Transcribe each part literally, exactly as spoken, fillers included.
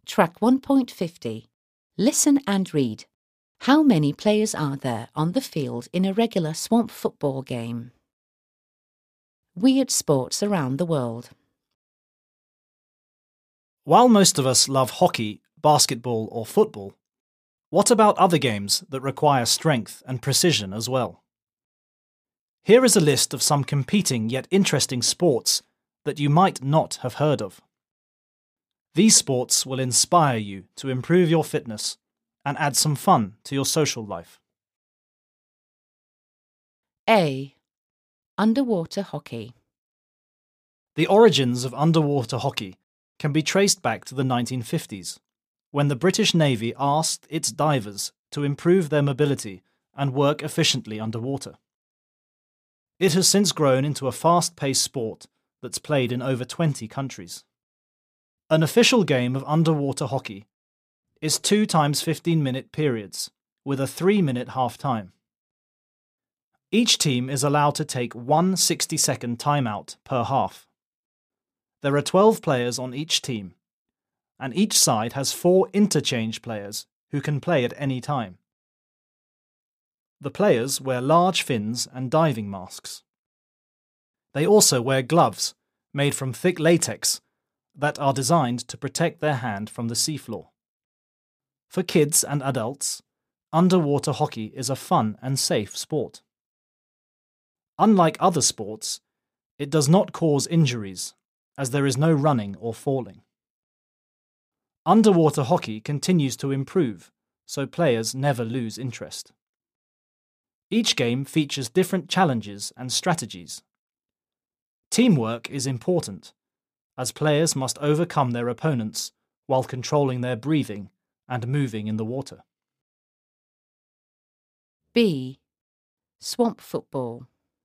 Track one point fifty. Listen and read. How many players are there on the field in a regular swamp football game? Weird sports around the world. While most of us love hockey, basketball or football, what about other games that require strength and precision as well? Here is a list of some competing yet interesting sports that you might not have heard of. These sports will inspire you to improve your fitness and add some fun to your social life. A. Underwater hockey. The origins of underwater hockey can be traced back to the nineteen fifties, when the British Navy asked its divers to improve their mobility and work efficiently underwater. It has since grown into a fast-paced sport that's played in over twenty countries. An official game of underwater hockey is two times fifteen-minute periods, with a three-minute half-time. Each team is allowed to take one sixty-second timeout per half. There are twelve players on each team, and each side has four interchange players who can play at any time. The players wear large fins and diving masks. They also wear gloves made from thick latex that are designed to protect their hand from the seafloor. For kids and adults, underwater hockey is a fun and safe sport. Unlike other sports, it does not cause injuries, as there is no running or falling. Underwater hockey continues to improve, so players never lose interest. Each game features different challenges and strategies. Teamwork is important, as players must overcome their opponents while controlling their breathing and moving in the water. B. Swamp football.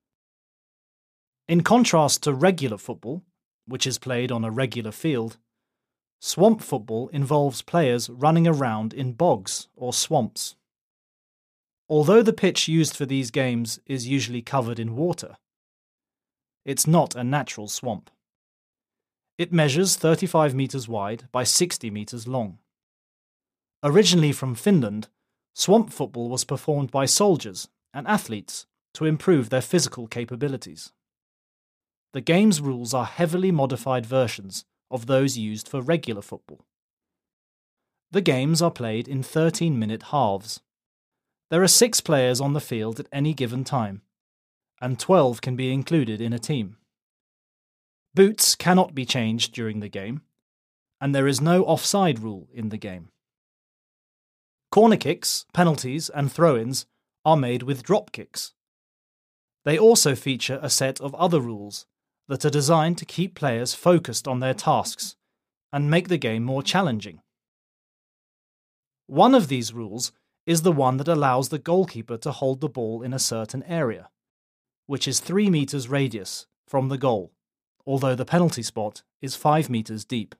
In contrast to regular football, which is played on a regular field, swamp football involves players running around in bogs or swamps. Although the pitch used for these games is usually covered in water, it's not a natural swamp. It measures thirty-five metres wide by sixty metres long. Originally from Finland, swamp football was performed by soldiers and athletes to improve their physical capabilities. The game's rules are heavily modified versions of those used for regular football. The games are played in thirteen-minute halves. There are six players on the field at any given time, and twelve can be included in a team. Boots cannot be changed during the game, and there is no offside rule in the game. Corner kicks, penalties, and throw-ins are made with drop kicks. They also feature a set of other rules that are designed to keep players focused on their tasks and make the game more challenging. One of these rules is the one that allows the goalkeeper to hold the ball in a certain area, which is three metres radius from the goal, although the penalty spot is five metres deep.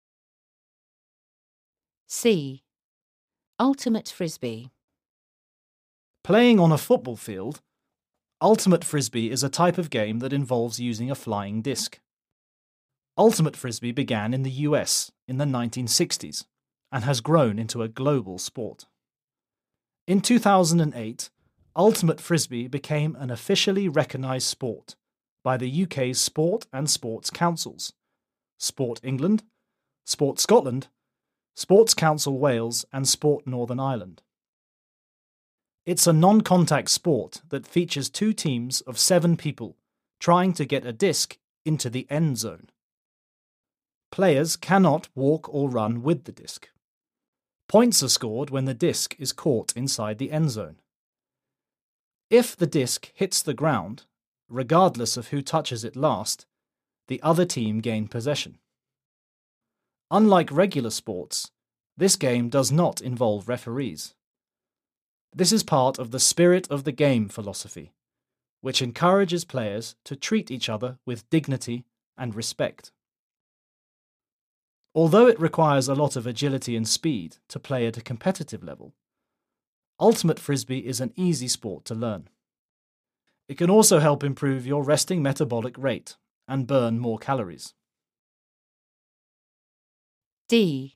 C. Ultimate frisbee. Playing on a football field, ultimate frisbee is a type of game that involves using a flying disc. Ultimate frisbee began in the U S in the nineteen sixties and has grown into a global sport. In two thousand eight, ultimate frisbee became an officially recognised sport by the U K's Sport and Sports Councils, Sport England, Sport Scotland, Sports Council Wales and Sport Northern Ireland. It's a non-contact sport that features two teams of seven people trying to get a disc into the end zone. Players cannot walk or run with the disc. Points are scored when the disc is caught inside the end zone. If the disc hits the ground, regardless of who touches it last, the other team gain possession. Unlike regular sports, this game does not involve referees. This is part of the spirit of the game philosophy, which encourages players to treat each other with dignity and respect. Although it requires a lot of agility and speed to play at a competitive level, ultimate frisbee is an easy sport to learn. It can also help improve your resting metabolic rate and burn more calories. D.